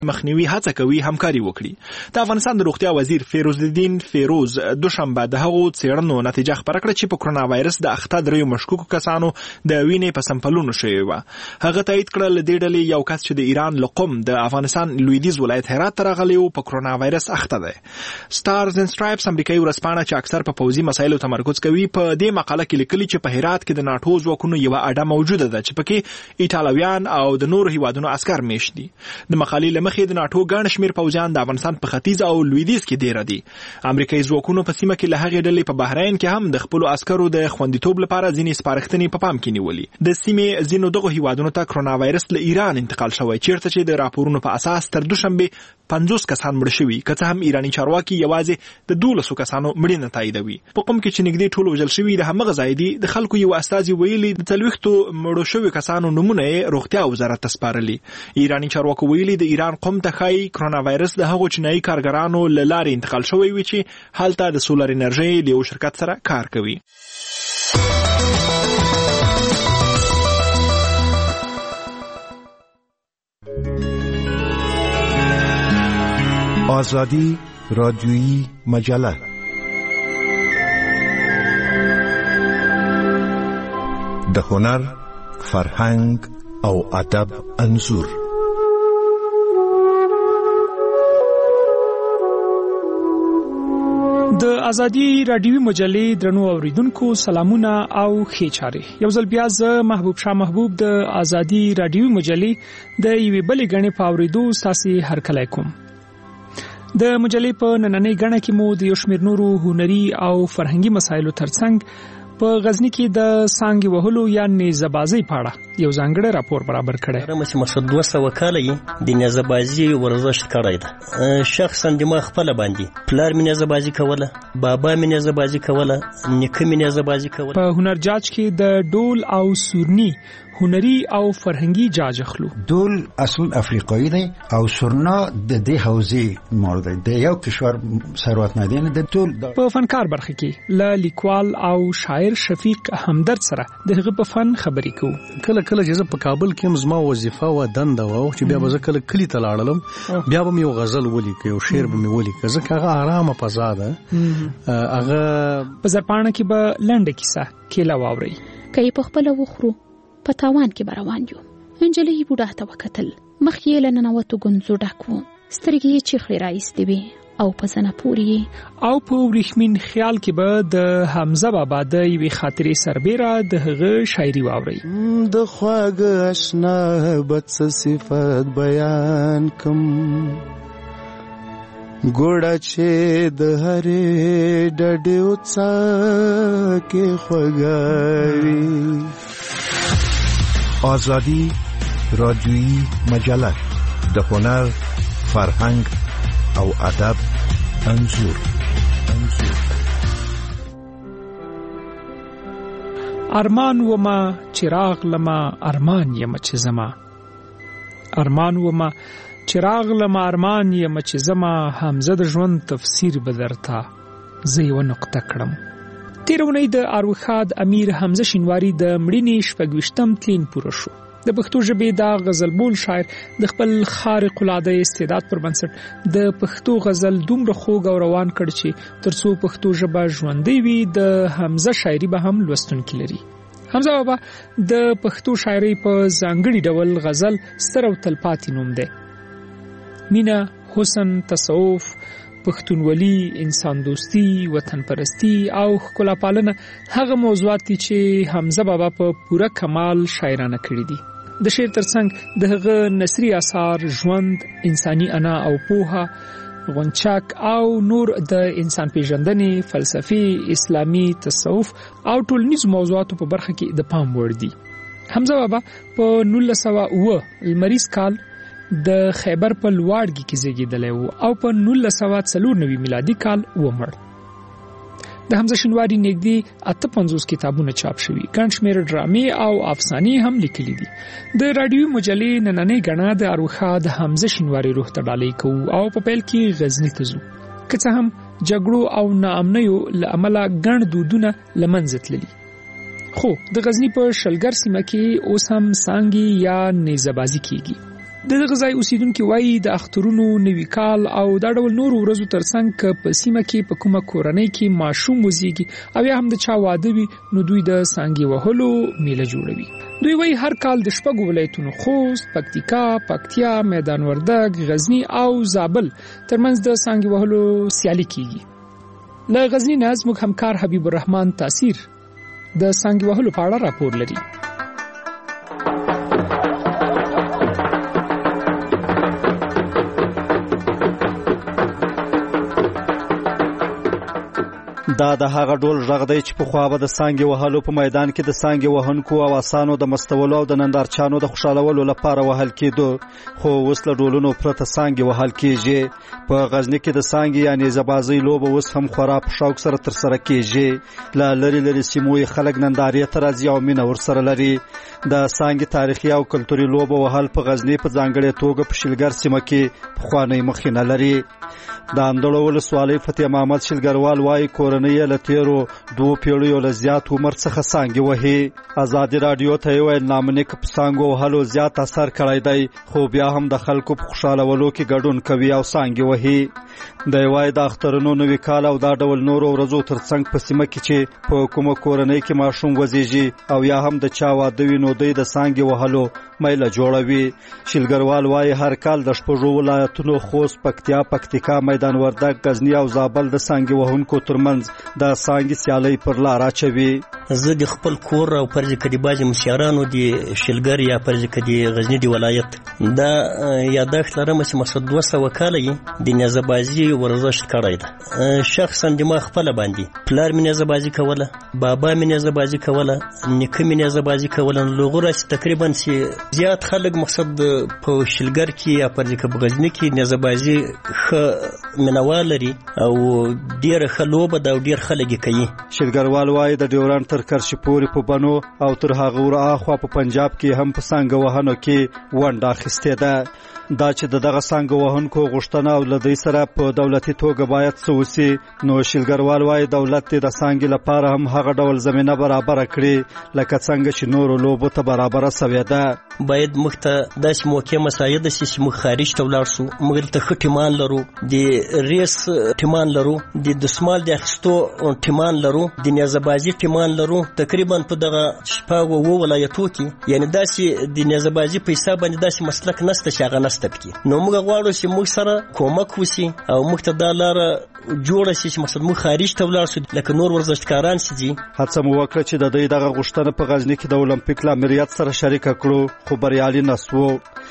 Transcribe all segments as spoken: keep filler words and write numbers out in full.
مخنیوي هڅه کوي همکاري وکړي. د افغانستان د روغتیا وزیر فیروز الدین فیروز دوشنبه د هغو څېړنو نتیجه خبره کړه چې په کرونا وایرس د اخته دریو مشکوکو کسانو د وینې په سمپلونو شوې وه. هغه تایید کړه له دې ډلې یو کس چې د ایران له قم د افغانستان لویدیځ ولایت هرات ته راغلی و په کرونا وایرس اخته دی. سټارز اینډ سټرایپس امریکایي ورځپاڼه چې اکثر په پوځي مسایلو تمرکز کوي په دې مقاله کې لیکلي چې په هرات کې د ناټو ځواکونو یوه اډه موجوده ده چې پکې ایټالویان او د نورو هیوادونو عسکر میشت دي. د مقالې له مخې د ناټو ګڼ شمېر پوځیان د افغانستان په ختیځ او لویدیځ کې ډېره دي. امریکایي ځواکونو په سیمه کې له هغې ډلې په بحرین کې هم د خپلو عسکرو د خوندیتوب لپاره ځینې سپارښتنې په پام کې نیولي. د سیمې ځینو دغو هیوادونو ته کرونا وایرس له ایران انتقال شوی چیرته چې د راپورونو په اساس تر دوشنبې پنځوس کسان مړه شوي، که څه هم ایراني چارواکي یوازې د دولسو کسانو مړینه تاییدوي. په قم کې چې نږدې ټول وژل شوي د همغه ځای دي، د خلکو یو استازي ویلي د څلوېښتو مړو شویو کسانو نومونه یې روغتیا وزارت ته سپارلي. ایراني چارواکو ویلي د ایران قم ته ښایي کرونا وایرس د هغو چینایي کارګرانو له لارې انتقال شوی وي چې هلته د سولر انرژۍ له یو شرکت سره کار کوي. آزادی رادیویی مجله د هنر، فرهنګ او ادب انځور. د ازادي رادیوي مجلې درنو اوریدونکو سلامونه او ښې چارې. یو ځل بیا زه محبوب شاه محبوب د ازادي رادیوي مجلې د یوې بلې غڼې په اوریدو ستاسو هرکلی کوم. د مجلې په نننۍ غڼه کې مو د یو شمېر نورو هنري او فرهنګي مسایلو ترڅنګ په غزنی کې د سانګي وهلو یا نیزه‌بازۍ په اړه یو ځانګړی راپور برابر کړی. رمسي مقصد دوه سوه کاله یې د نیزه‌بازۍ ورزش کړی ده. شخصا د ما خپل باندې پلار مې نیزه‌بازۍ کوله، بابا مې نیزه‌بازۍ کوله، نیکه مې نیزه‌بازۍ کوله. په هنر جاج کې د ډول او سورني هنري او فرهنګي جاج اخلو. ډول اصل افریقایی دی او سورنا د دې حوزې مورد دی. د یو کشور ثروت نه دی نه د ټول. په فنکار برخه کې ل لیکوال او شاعر شفیق همدرد سره دغه په فن خبرې کوو. کله کله چې په کابل کې زما وظیفه و دنده و چې بیا به کله کلی ته لاړم، بیا به یو غزل ولیکم، یو شعر به مې ولیکم، ځکه هغه آرامه فضا ده. هغه په زرپاڼه کې به لنډه کیسه کېله واوري. کای په خپل وخرو په تاوان کې بروان یو. انجلۍ بوډا ته وکتل، مخ یې له ننوتو ګونځو ډک و، سترګې یې چیخلې راایستې وې او په زنه پورې. او په وریښمین خیال کې به د حمزه بابا د یوې خاطرې سربیره د هغه شاعري واوري. د خواږه اشنا بد صفات بیان کم، ګوډه چې د هرې ډډې وڅا کې خوږاوي. آزادی رادیویی مجله د هنر، فرهنګ او ادب انځور. ارمان وما چراغ لما ارمان یم چې زما، ارمان وما چراغ لما ارمان یم چې زما، حمزه د ژوند تفسیر بدرتا زه یو نقطه کړم. تیرونی د اروخاد امیر حمزه شینواری د مړینې شپږویشتم تلین پوره شو. د پښتو ژبې دا غزلبول شاعر د خپل خارق العاده استعداد پر بنسټ د پښتو غزل دومره خوږ او روان کړ چې ترڅو پښتو ژبه ژوندۍ وي د حمزه شاعري به هم لوستونکي لري. حمزه بابا د پښتو شاعري په ځانګړي ډول غزل ستر او تلپاتې نوم دی. مینا، حسن، تصوف، پښتونولي، انسان دوستی، وطن پرستی او ښکلا پالنه هغه موضوعات دي چې حمزه بابا په پوره کمال شاعرانه کړي دي. د شعر ترڅنګ د هغه نثري آثار ژوند، انساني انا او پوهه، غونچک او نور د انسان پیژندنې، فلسفي، اسلامي، تصوف او ټولنیز موضوعاتو په برخه کې د پام وړ دي. حمزه بابا په نولس سوه اووه لمریز کال د خیبر په لواړګي کې زیږیدلی و او په نولس سوه څلور نوي میلادي کال ومړ. د حمزه شینواری نږدې اته پنځوس کتابونه چاپ شوي، ګڼ شمېر ډرامې او افسانې هم لیکلي دي. د راډیوي مجلې نننۍ غڼه د اروخا د حمزه شینواری روح ته ډالۍ کوو او په پیل کې غزني ته ځو، که څه هم جګړو او ناامنیو له امله ګڼ دودونه له منځه تللي. خو د غزني په شلګر سیمه کې اوس هم سانګي یا نیزه‌بازي کیږي. د غزای اوسیدونکو وایي د اخترونو نوي کال او دا ډول نور ورځو ترڅنګ په سیمه کې په کومه کورنۍ کې ماشوم وزیږي او یا هم د چا واده وي نو دوی د سانګي وهلو میله جوړوي. دوی وایي هر کال د شپږ ولایتونو خوست، پکتیکا، پکتیا، میدان وردګ، غزنی او زابل ترمنځ د سانګي وهلو سیالي کیږي. له غزنی نه زموږ همکار حبیب الرحمن تاثیر د سانګي وهلو په اړه راپور لري. دا د هغه ډول غږ دی چې په خوا به د سانګي وهلو په میدان کې د سانګي وهونکو او آسانو د مستولو او د نندارچانو د خوشالولو لپاره وهل کېدو، خو اوس له ډولونو پرته سانګي وهل کېږي. په غزني کې د سانګي یعنې زبازۍ لوبه اوس هم خورا په شوق سره ترسره کېږي. له لرې لرې سیمو یې خلک نندارې ته راځي او مینه ورسره لري. د سانګي تاریخي او کلتوري لوبه وهل په غزني په ځانګړې توګه په شلګر سیمه کې پخوانۍ مخینه لري. د اندړو ولسوالۍ فتح محمد شلګروال وایي کورنۍ له تیرو دوه پیړیو له زیات عمر څخه سانګي وهي. ازادي رادیو ته یې ویل نامنیک په سانګو وهلو زیات اثر کړی دی، خو بیا هم د خلکو په خوشالولو کې ګډون کوي او سانګي وهي. دی وایي د اخترونو نوي کال او دا ډول نورو ورځو ترڅنګ په سیمه کې چې په کومه کورنۍ کې ماشوم وزیږي او یا هم د چا واده وي نو دی د سانګي وهلو میله جوړوي. شلګروال وایي هر کال د شپږو ولایتونو خوست، پکتیا، پکتیکا، میدان وردګ، غزنی او زابل د سانګي وهونکو ترمنځ د سانګي سیالۍ پر لار اچوي. زه د خپل کور او پرځ کدي باج مشیارانو دی شلګر یا پرځ کدي غزنی دی ولایت دا یادښت لرم چې مقصد دوه سوه کاله د نزبازي ورزش کړی ده. شخصا د ما خپل باندې پلار مې نزبازي کوله، بابا مې نزبازي کوله، نیکه مې نزبازي کوله. لغوره چې تقریبا چې زیات خلک مقصد په شلګر کې یا پرځ کې غزنی کې نزبازي خ منوال لري او ډیر خلوبه دا ډیر خلک کوي. شلګروال وایي د ډیورنډ تر کرشي پورې په بنو او تر هغه ور اخوا په پنجاب کې هم په سانګ وهنو کې ونډه اخیستې ده. دا چې د دغه سانګ وهونکو غوښتنه او لدی سره په دولتي توګه باید سوسی نو شلګروال وایي دولت د سانګ لپاره هم هغه ډول زمينه برابر کړي لکه څنګه چې نور لوبو ته برابر سوي ده. باید مخته داس موقع مساعده چې موږ خارج ته ولاړ شو، موږ ته ټیمان لرو، د ریس ټیمان لرو، د دسمال د اخستو ټیمان لرو، د نزبازي ټیمان لرو. تقریبا په دغه شپږ وو ولایتو کې یعنی داسې د نزبازي په حساب باندې داسې مسلک نشته چې هغه نشته پکې. نو موږ غواړو چې موږ سره کومک وشي او موږ ته دا لاره جوړه شي چې مقصد موږ خارج ته ولاړ شو لکه نور ورزشکاران چې دي. هڅه مو وکړه چې د دې دغه غوښتنه په غزنی کې د اولمپیک لامریت سره شریک کړو، خو بریالي نسو.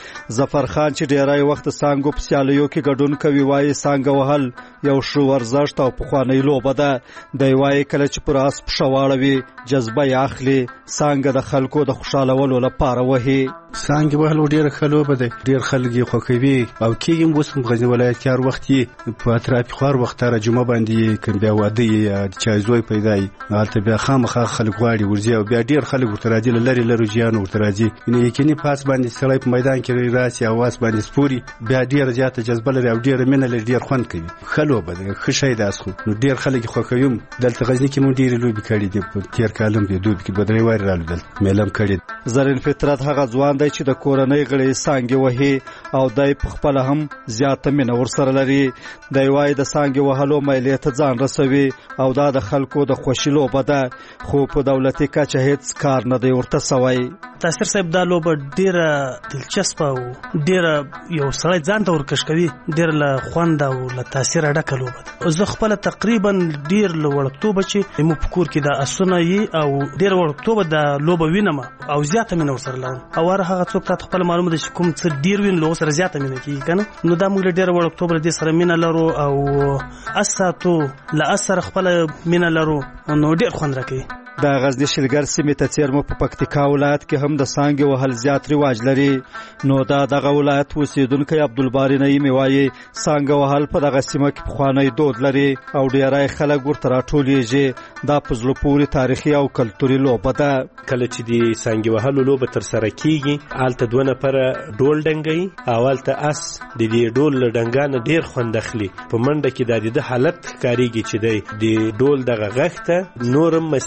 ظفر خان چې ډیری وخت سانګو په سیالیو کې ګډون کوي وایي سانګ وهل یو شو ورزش او پخوانی لوبه ده. دی وایي کله چې پر اس پښواړوي جذبه یې اخلي سانګ د خلکو د خوشالولو لپاره وهي. سانګ وهل ډیر خلوبه ده، ډیر خلک یې خوښوي او کېږم اوس هم غزنی ولایت کې هر وخت یې په اطرافي خوار وخت را جمعه باندې کوم بیا واده یې د چا زوی پیدا یې هلته بیا خامخا خلک غواړي ورځي او بیا ډیر خلک ورته راځي له لرې لرو جیانو ورته راځي. یعنې یقیني پاس باندې سړی په میدان کې راسي اواز باندې سپوري بیا ډیر زیاته جذبه لري او ډیر مینه لري، ډیر خوند کوي. خلوبه ده ښه شی ده خو نو ډیر خلک یې خوښوي. دلته غزنی کې مونږ ډېرې لوبې کړې دي، په تېر کال هم دې دوبۍ کې دوه درې وارې رالو دلته میله هم کړې. زرین فطرت هغه ځوان دی چې د کورنۍ غړي سانګي وهي او دای په خپل هم زیاته مینه ورسره لري. دی وایي د سانګي وهلو میلې ته ځان رسوي او دا د خلکو د خوښي لوبه ده، خو په دولتي کچه هیڅ کار نه دی ورته سوی. تاثیر صاحب دا لوبه ډیره دلچسپه او ډیره یو سړی ځان ته ورکش کوي، ډیره له خوند او له تاثیر ډکه لوبه ده. زه خپل تقریبا ډیر له وړکتوبه چې مو په کور کې د اسونه یې او ډیر وړکتوبه د لوبه وینم او زیاته مینه ورسره لرم. او هغه څوک ته خپل معلومه ده چې کوم څه ډیر وین له سره زیاته مینه کیږي کنه. نو دا موږ ډیر وړکتوبه دې سره مینه لرو او اساتو له اثر خپل مینه لرو نو ډیر خوند راکوي. د غزنی شلګر سیمې ته څیرمه په پکتیکا ولایت کې هم د سانګي وهل زیات رواج لري. نو دا دغه ولایت اوسیدونکی عبدالباری نعیمي وایي سانګ وهل په دغه سیمه کې پخوانی دود لري او ډیری خلک ورته راټولیږي. دا په زړه پورې تاریخي او کلتوري لوبه ده. کله چې د سانګي وهلو لوبه ترسره کیږي هلته دوه نفره ډول ډنګوي او هلته اس د دې ډول له ډنګا نه ډیر خوند اخلي. په منډه کې د د حالت ښکارېږي چې دی د ډول دغه غږ ته نورم مستیږي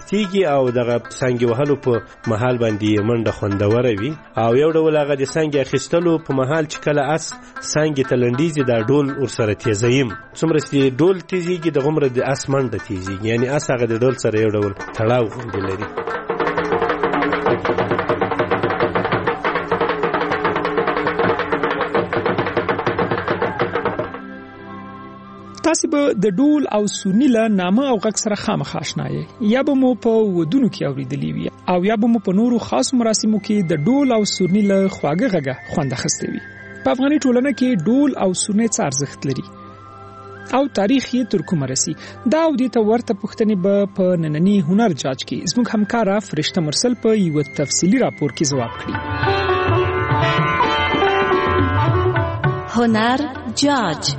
او دغه څنګه وهلو په محل باندې منډه خوندوره وي او یو ډول هغه د څنګه اخیستلو په محل چې کله اس څنګه تلندیزي دا ډول ورسره تیزایم څومره چې ډول تیزیږي د غمره د اس منډه تیزیږي یعنی اس هغه د ډول سره یو ډول تړاو غوندې لري. تاسو به د ډول او سورني له نامه او غږ سره خامخا آشنا یې یا به مو په ودونو کې اوریدلی وي او یا به مو په نورو خاص مراسمو کې د ډول او سورني له خواږه غږه خوند اخیستی وي. په افغاني ټولنه کې ډول او سورني څه ارزښت لري او تاریخ یې تر کومه رسي دا او دې ته ورته پوښتنې به په نننی هنر جاج کې زموږ همکاره فرشته مرسل په یو تفصیلي راپور کې ځواب کړي. هنر جاج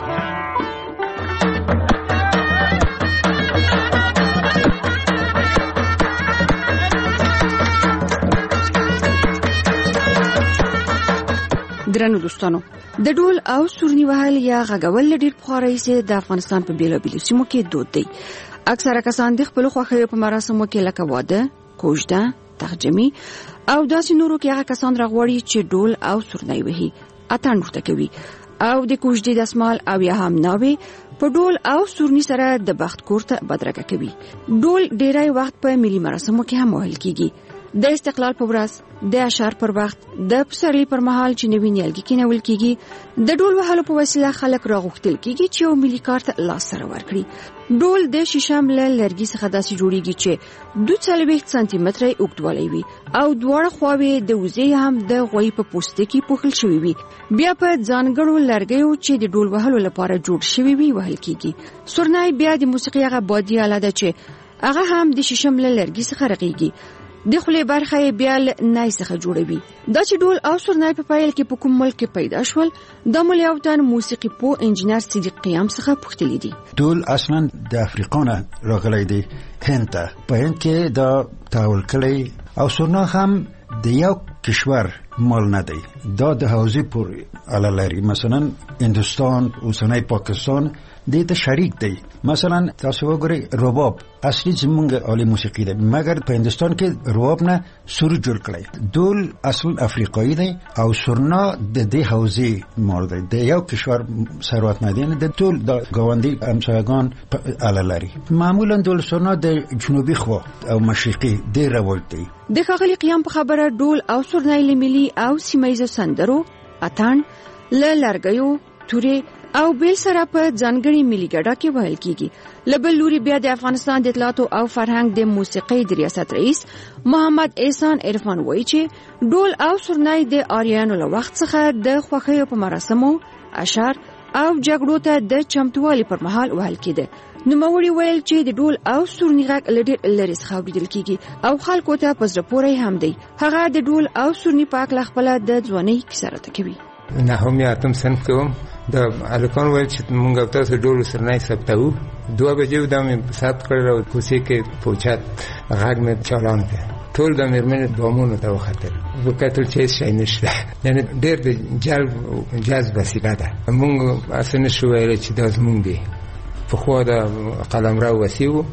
درنو دوستانو د ډول او سورني وهل یا غږول ډیر پخوانی سي د افغانستان په بیلابیلو سیمو کې دود دی. اکثره کسان د خپل خوښیو په مراسمو کې لکه واده، کوژده، تهجمي او داسې نورو کې هغه کسان راغوري چې ډول او سورني وهي اتان ورته کوي او د کوژدې دسمال او یا هم ناوي په ډول او سورني سره د بخت کورته بدرګه کوي. ډول ډیری وخت په ملي مراسمو کې هم وهل کیږي. د استقلال په ورځ، د اشعار پر وخت، د پسرلي پر مهال چې نوی نیالګي کېنول کیږي، د ډول وهلو په وسیله خلک راغوښتل کیږي چې یو ملي کار ته لاس سره ورکړي. ډول د شیشم له لرګي څخه داسې جوړیږي چې دوه څلوېښت سانتي متره اوږدوالی وي او دواړه خواوې د وزې هم د غوی په پوستکي پوښل شوی وي. بیا په ځانګړو لرګیو چې د ډول وهلو لپاره جوړ شوی وي وهل کیږي. سورني بیا د موسیقي هغه بادي آله ده چې هغه هم د شیشم له لرګي څخه رغیږي. د خولې برخه یې بیا له نای څخه جوړوي. دا چې ډول او سورني په پایل کې په کوم ملک کې پیدا شول د ملیاوتن موسیقي پو انجینر صدیق قیام څخه پوښتلی دي. ډول اصلا د افریقا نه راغلی دی هند ته. په هند کې دا تحول کړی او سورنا هم د یو کشور مال نه دی. دا د حوزې پورې اړه لري. مثلا هندوستان، اوسنی پاکستان دې ته شریک دی. مثلا تاسو وګورئ رباب اصلي زمونږ عالی موسیقي ده، مګر په هندوستان کې رباب نه سور جوړ کړی. ډول اصل افریقایي دی او سورنا د دې حوزې مال دی. د یو کشور ثروت نه دی، د ټول د ګاونډي همسایگان اړه لري. معمولا ډول سورنا د جنوبي خوا او مشرقي ډېر رواج دی. د ښاغلي قیام په خبره ډول او سورني له ملي او سیمایي سندرو، اتان، له لرګیو، تورې او بیل سره په ځانګړي ملي ګډا کې وهل کیږي. لبل لوري بیا د افغانستان د اطلاعات او فرهنګ د موسیقي د ریاست رئیس محمد احسان عرفان وایي چې ډول او سورني د آریانو له وخت څخه د خوښیو په مراسمو، اشعار او جګړو ته د چمتووالي پر مهال وهل کېده. نوموړي ویل چې د ډول او سورني غږ لډیر لري څخه اوریدل کیږي او خلکو ته په زړه پورې هم دی. هغه د ډول او سورني په اړه خپل د ځوانۍ کیسه راته کوي. نه هم یاتم سن کوم د الکان ویل چې مونږ تاسو ډول سرنای ثبتو دوه بجې د مې ثبت کړل او کوڅې کې پوچات غږ مې چالان کړ. ټول د مېرمنې دومونو ته وختل وکړل چې شي نشته. یعنی ډېر د جلب جذب وسیله ده. مونږ اسنه شو ویل چې د زمونږ دی په خو د قلمرو وسیو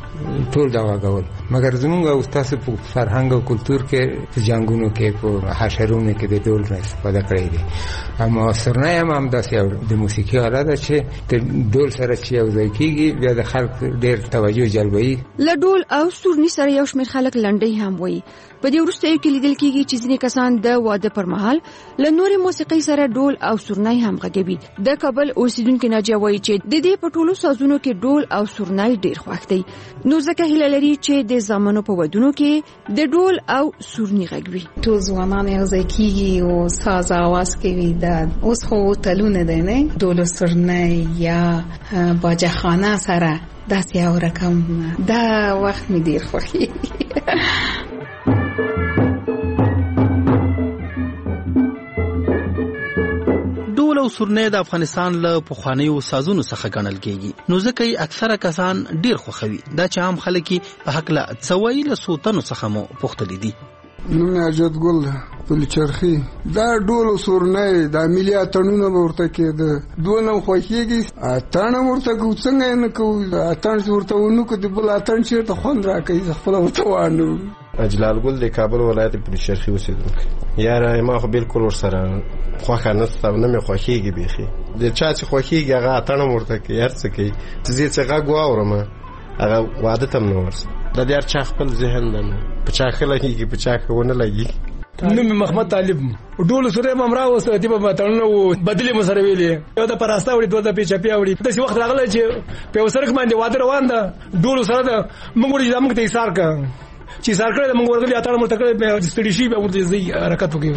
ټول دا وګول. مګر زمونږ او تاسو په فرهنګ او کلچر کې په جنگونو کې په حشرونو کې د ډول نه استفاده کړې دي. اما سورني هم هم داسې د موسیقي آله ده چې د ډول سره چې یو ځای کېږي بیا د خلک ډېر توجه جلبوي. له ډول او سورني سره یو شمېر خلک لنډۍ هم وایي. په دې وروستیو کې لیدل کېږي چې ځینې کسان د واده پر مهال له نورې موسیقۍ سره ډول او سورني هم غږوي. د کابل اوسیدونکي ناجیه وایي چې د دې په ټولو سازونو کې ډول او سورني ډېر خوښ دی. نو ځکه هیله لري چې د زامنو په ودونو کې د ډول او سورني غږوي. ټول ځوانان یو ځای کېږي او ساز اواز کوي. دا اوس خو تلونه دی نه ډول او سورني یا باجخانه سره داسې یو رقم دا وخت مې ډېر خوښي. ډول او سورني د افغانستان له پخوانیو سازونو څخه ګڼل کېږي. نو ځکه یې اکثره کسان ډېر خوښوي. دا چې عام خلک په حق له څوایي له څو تنو څخه مو پوښتلي دي. نوم یې حاجت ګل ده پل چرخي. دا ډول او سورنۍ دا ملي اتڼونه به ورته کېده، دونه خوښېږي. اتڼ هم ورته کوو، څنګه یې نه کوو. اتڼ چې ورته ونه کړو د بل اتڼ چېرته خوند راکوي، زه خپله ورته وانه. اجلال ګل د کابل ولایت پل چرخي اوسېدونکی. یاره ما خو بالکل ورسره خوښه نشته، نه مې خوښېږي بیخي. د چا چې خوښېږي هغه اتڼ هم ورته کوي، هر څه کوي. زه چې غږ واورم هغه عادت هم نه ورسره. د هر چا خپل ذهن ده، په چا ښه لګېږي په چا ښه ونه لګېږي. نوم مې محمد طالب، ډول سره مې امرا وسره دی په تړنه و بدلې مسره ویلې، یو د پراستا وړي دوه د پیچا پیا وړي. داسې وخت راغلی چې په وسره کې باندې واده روان ده، ډول سره ده موږ وړي موږ ته ایثار کا چې ایثار کړی د موږ ورغلي اتاړه مرته کړی په ستړي شي به ورته ځي حرکت وکړي.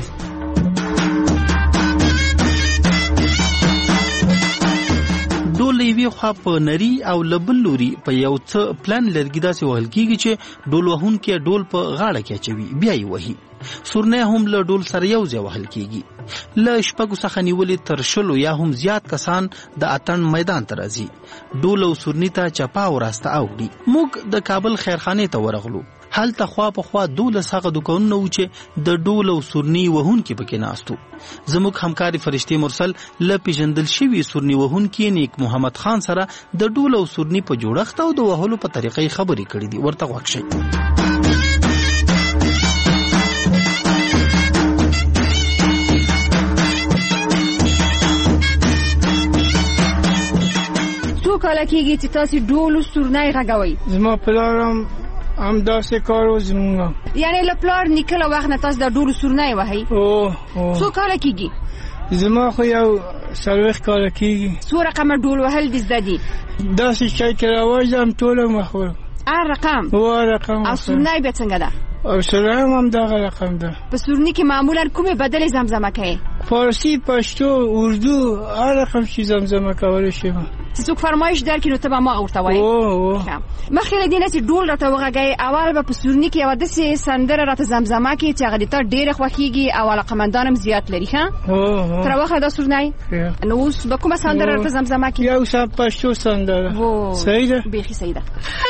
ډول یوې خوا په نری او لبل لوري په یو څه پلان لرګي داسې وهل کېږي چې ډول وهونکی ډول په غاړه کې اچوي بیا یې وهي. سورنۍ هم له ډول سره یو ځای وهل کېږي. له شپږو څخه نیولې تر شلو یا هم زیات کسان د اتڼ میدان ته راځي. ډول او سورني ته چپا او راسته اوړي. موږ د کابل خیرخانې ته ورغلو. هلته خوا په خوا دولس هغه دوکانونه وو چې د ډول او سورني وهونکي پکې ناست وو. زموږ همکاري فرشتې مرسل له پیژندل شوي سورني وهونکي نیک محمد خان سره د ډول او سورني په جوړښت او د وهلو په طریقې خبرې کړې دي. ورته غوږ شئ. څو کاله کېږي چې تاسو ډول او سورني غږوئ؟ زما پلار هم داسې کار و زمونږ. یعنې له پلار نیکه له وخت نه تاسو د ډول او سورني وهئ؟ او او څو کاله کېږي؟ زما خو یو څلوېښت کاله کېږي. څو رقمه ډول وهل دې زده دي؟ داسې شی چې راوځم ټوله مخور. هر رقم؟ هو رقم. او سورني بیا څنګه ده؟ او سورني هم دغه رقم ده. په سورني کې معمولا کومې بدلې زمزمه کوي؟ فارسی، پښتو، اردو، هر رقم چې زمزمه کولی شم. چې څوک فرمایش درکړي نو ته به ما ورته وایې. مخکې له دې نه چې ډول راته وغږوې، اول به په سورني کې یوه داسې سندره راته زمزمه کړي چې هغه د تا ډېره خوښېږي او علاقمندان هم زیات لري. ښه تر واخله دا سورني. نو اوس به کومه سندره راته زمزمه کړي؟ یو څه پښتو سندره. صحیح ده؟ بیخي صحیح ده.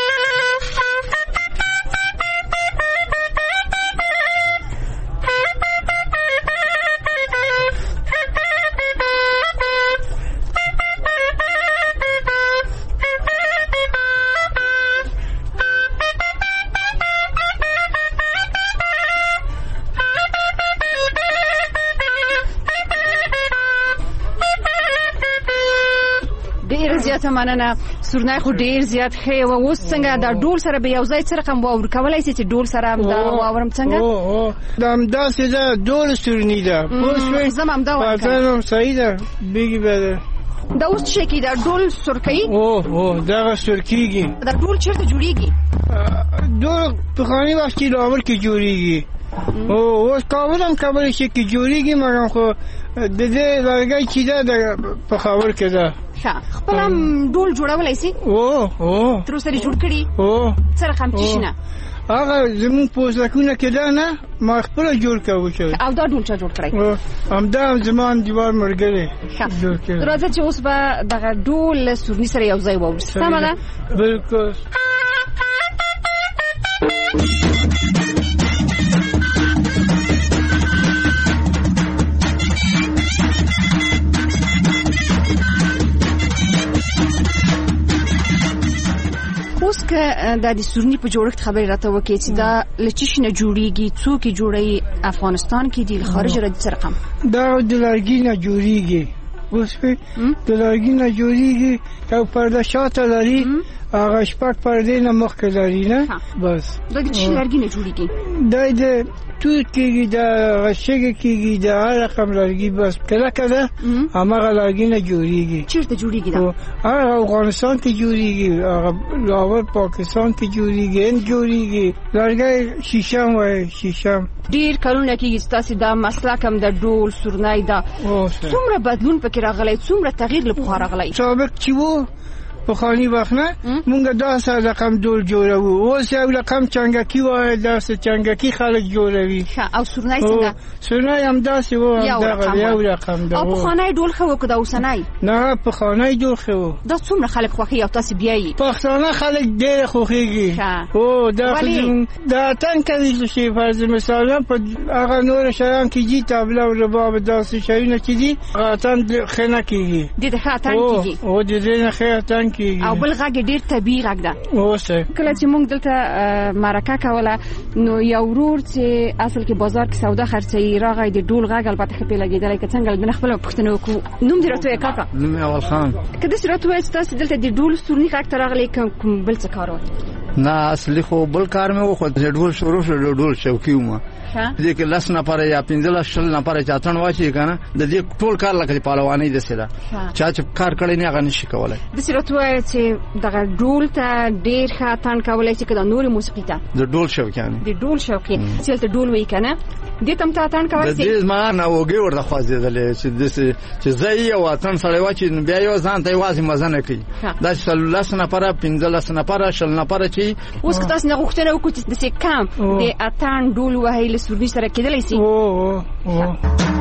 زیاته مننه. سورني خو ډیر زیات ښه و. اوس څنګه دا ډول سره به یو ځای څه رقم واور کولای شي چې ډول سره دا واورم څنګه؟ او او دا همداسې ده، ډول سورني ده. زما همدا وایم. پاتنم صحیح ده. بیګي به دا اوس څه کې دا ډول سرکۍ؟ او او دا سرکېږي. دا ډول چیرته جوړیږي؟ ډول په خاني وخت کې لاور کې جوړیږي. او اوس کابل هم کابل شي کې جوړیږي، مګر خو د دې لرګی چې ده د پېښور کې ده. ښه خپل هم ډول جوړولی سي؟ او او تر اوسه دې جوړ کړي؟ او څه رقم څه شي نه؟ هغه زموږ پوستکونه کې ده نه، ما خپله جوړ کوو. او دا ډول چا جوړ کړی؟ همدا هم زما انډیوال ملګری جوړ کړی. راځه چې اوس به دغه ډول له سورني سره یو ځای واورو. سمه ده؟ بلکل. اوس که دا د سورني په جوړښت خبرې راته وکړې چې دا له څه شي نه جوړېږي، څوک یې جوړوي، افغانستان کې دي، له خارجه راځي، څه رقم؟ دا د لرګي نه جوړېږي. اوس د لرګي نه جوړېږي، یو پرده شاته لري، هغه شپږ پردې نه مخکې لري نه، بس. دا د څه لرګي نه جوړېږي؟ دا د توت کېږي، د غشګې کېږي، د هر رقم لرګي، بس کلکه ده، هماغه لرګي نه جوړېږي. چېرته جوړېږي دا؟ هغه افغانستان کې جوړېږي، هغه لاهور پاکستان کې جوړېږي، هند جوړېږي. لرګی شیشم وایي، شیشم. ډېر کلونه کېږي چې تاسې دا مسلک هم د ډول سورني ده. څومره بدلون پکې راغلی، څومره تغییر له پخوا راغلی؟ سابق چې و په خاني وخت نه مونږ داسې رقم ډول جوړو. اوس یو رقم چنګکی وای داسې چنګکی خلک جوړوي. او سورنای څنګه؟ سورنای هم داسې و دغه یو رقم ده. او په خاني ډول خو که دا اوسنای؟ نه په خاني ډول خو. دا څومره خلک خوښي او تاسو بیاي؟ پښتانه خلک ډېر خوښيږي. او دا دا تن کوي چې فرض مثلا په هغه نور شیان کې جی تابلو او رباب داسې شیونه کې دي غاتن خنه کیږي. د دې خاتن کیږي. او د دې نه خاتن کیږي. او بل غږ ډېر طبيعي غږ ده. اوسه کله چې موږ دلته مرکه کوله نو یو ورور چې اصل کې بازار کې سودا خرڅي راغی د ډول غږ البته خپل لګیدل کې څنګه بن خپل پښتنو کو نوم دی راته کاکا. نوم اول خان. کله چې راته وایي تاسو دلته د ډول سورني غږ ترغلي کوم بل څه کارو؟ نه اصلي خو بل کار مې وخت د ډول شروع شو ډول شوکي ومه. دې کې لاس نه پاره یا پنځه شل نه پاره چاتن واشي کنه د دې ټول کار لکه پهلواني د سره چا چې کار کړی نه غن شي کولای. د سرتوه چې دغه ډول ته ډیر خاتن کولای چې کله نور موسیقي ته د ډول شوکیانه د ډول شوکي چې ته ډول وای کنه دې تم ته تان کولای د دې ما نه وګي ورته خوازیدل چې د چې زئی او وطن سره واچي بیا یو ځان ته وازي مزه نه کوي. دا شل لاس نه پاره پنځه نه پاره شل نه پاره چې اوس که تاسو نه غوښتنه وکړئ د څه کم د اتان ډول وهیل سوربي سره کېدلی سي. او او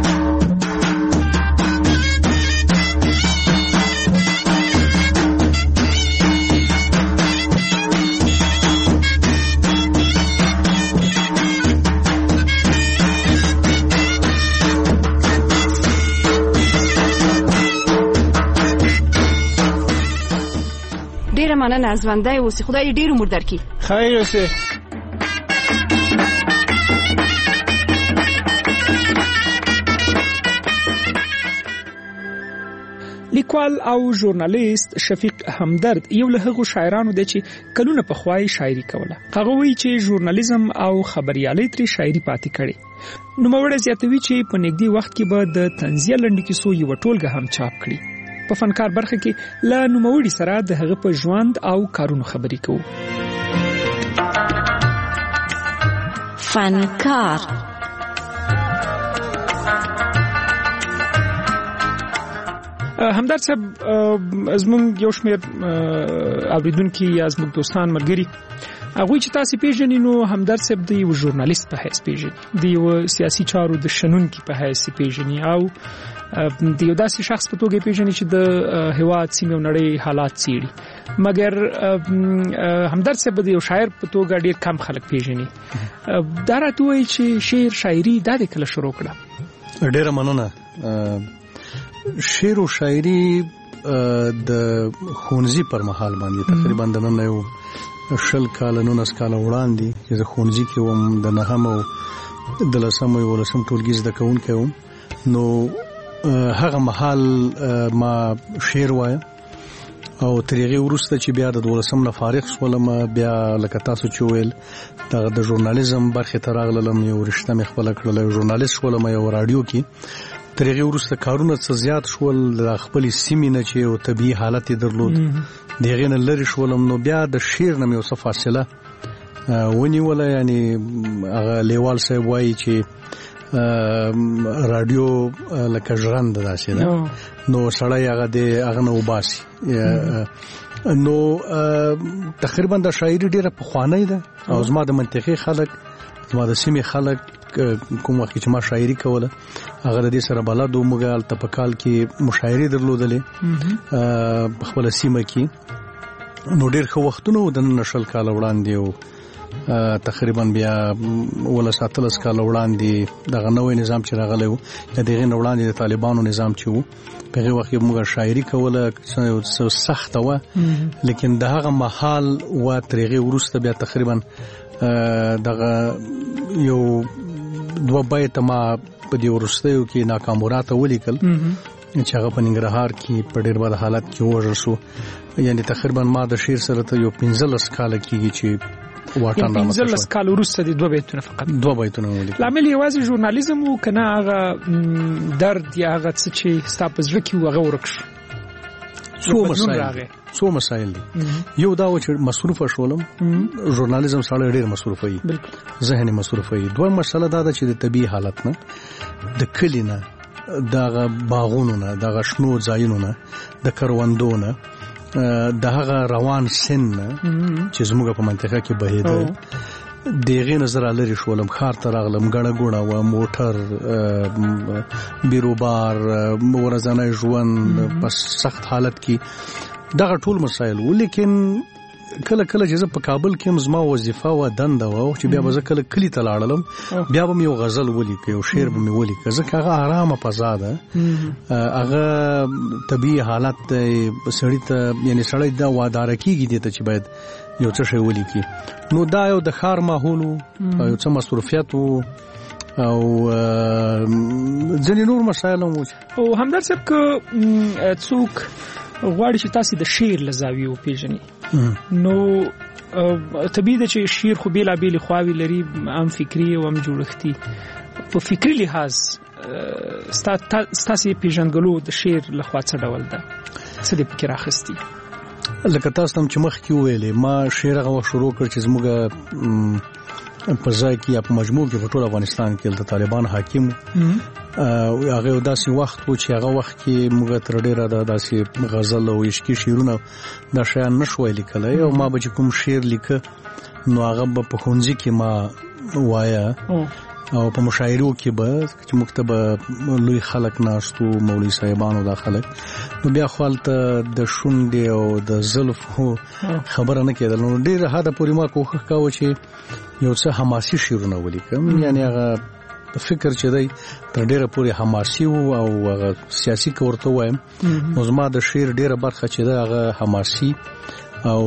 ډیره مننه ژوندۍ اوسې خدای دې ډیر عمر درکړي. خیر اوسې. لیکوال او ژورنالیست شفیق همدرد یو له هغو شاعرانو دی چې کلونه پخوای شاعري کوله. هغه وایي چې ژورنالیزم او خبريالي ترې شاعري پاتې کړي. نو موږ زیاتوي چې په نږدې وخت کې به د طنزیه لنډ کیسو یو ټولګه هم چاپ کړي. په فنکار برخه کې له نوموړي سره د هغه په ژوند او کارونو خبرې کوو. فنکار همدرد صاحب زمونږ یو شمېر اوریدونکي یا زمونږ دوستان ملګري هغوی چې تاسو پیژنئ نو همدرد صاحب د یو ژورنالیست په حیث پیژني، د یو سیاسي چارو د شنونکي په حیث پیژني او د یو داسې شخص په توګه پیژني چې د هیواد سیمې او نړۍ حالات څیړي. مګر همدرد صاحب د یو شاعر په توګه ډیر کم خلک پیژني. دا راته وایي چې شعر شاعري دا د کله شروع کړه؟ ډیره مننه. شعر او شاعري د خونځي پر مهال باندې تقریبا د نن یو شل کال نو نس کال وړاندې چې د خونځي کې وم د نهم او د لسم او ولسم ټولګي زده کوونکی وم. نو هغه مهال ما شعر وایم او ترغه ورسته چې بیا د دولسم نه فارغ شولم بیا لکه تاسو چې ویل د ژورنالیزم برخه ته راغلم یو رشته مې خپل کړل ژورنالیست شولم یو رادیو کې. ترغه ورسته کارونه څه زیات شول د خپل سیمې نه چې او طبي حالت درلود دغه نه لری شولم. نو بیا د شعر نه یو څه فاصله ونیول. یعنی هغه لیوال صاحب وایي چې رادیو لکه ژوند داسې ده نو سړی هغه د هغه نو باسي. نو تقریبا د شاعري ډیره پخوانی ده او زما د منطقي خلک زما د سیمې خلک کوم وخت چې ما شاعري کوله هغه د دې سره بلد و. مګال تپکال کې مشاعري درلودلې خپل سیمه کې. نو ډیر خو وختونه د نشل کال وړاندې او تقریبا بیا ولا ساتلس کال وړاندې دغه نوې نظام چې راغلی و د دغه وړاندې د طالبانو نظام چې و په هغه وخت موږ شاعري کوله سخت و. لیکن دغه محل و ترغه ورسته بیا تقریبا دغه یو دوه بیت ما په دې ورسته کې ناکامورات ولیکل چې هغه په ننګرهار کې په ډېر بد حالت کې وژل شو. یعنی تقریبا ما د شعر سره ته یو پنځلس کال کېږي چې واټن را مته پنځلس کال وروسته د دوه بیتونه فقط دوه بیتونه ولیکل. لامل یوازې ژورنالیزم و کنه هغه درد یا هغه څه چې ستا په زړه کې هغه ورک شو؟ څو مسایل څو مسایل دي. یو دا و چې مصروفه شولم. ژورنالیزم سره ډېر مصروفه وي ذهني مصروفه وي. دوه مسله دا ده چې د طبي حالت نه د کلی نه دغه باغونو نه دغه شنو ځایونو نه د کروندو نه د هغه روان سن چې زموږ په منطقه کې بهیده دغه نظر لري شولم خار ته راغلم غړه ګوڼه و موټر بیروبار ورځنی ژوند په سخت حالت کې دغه ټول مسایل ولیکن کله کله چې په کابل کې زما وظیفه و دنده و چې بیا به کله کلی ته لاړم بیا به یو غزل ولیکم یو شعر به مې ولیکم ځکه هغه آرامه فضا ده هغه طبيعي حالت سړی ته یعنی سړی دا وادار کیږي دته چې باید یو څه شی ولیکي نو دا یو د ښار ماحول یو څه مصروفیت او ځینې نور مسایل هم او همدار صاحب که څوک غواړي چې تاسو د شعر لزاویه وپیژنئ نو طبیعي ده چې شعر خو بیلا بیل خواوی لري هم فکری او هم جوړښتي په فکری لحاظ ستاسو پیژنګلو د شعر لخوا څه ډول ده څه دې فکر اخستي لکه تاسو هم چې مخکې ویلې ما شعر هغه شروع کړ چې زموږ په ځای کې په مجموع کې په ټول افغانستان کې د طالبان حاکم هغه داسې وخت و چې هغه وخت کې موږ تر ډیره داسې غزل او عشقي شعرونه د شیان نشوي لیکلای او ما به کوم شعر لیکه نو هغه په خونځي کې ما وایا او په مشاعرو کې به چې مکتبه لوی خلک ناشتو مولوی صاحبانو دا خلک نو بیا خپلته د شونډې او د زلف خبره نه کېدل نو ډیر هدا پوری ما کوخه کاوه چې یو څه حماسي شعرونه ولیکم یعنی هغه فکر چې دی تر ډیره پوری حماسي او هغه سیاسي کورته وایم نو زما د شعر ډیره برخه چې دی هغه حماسي او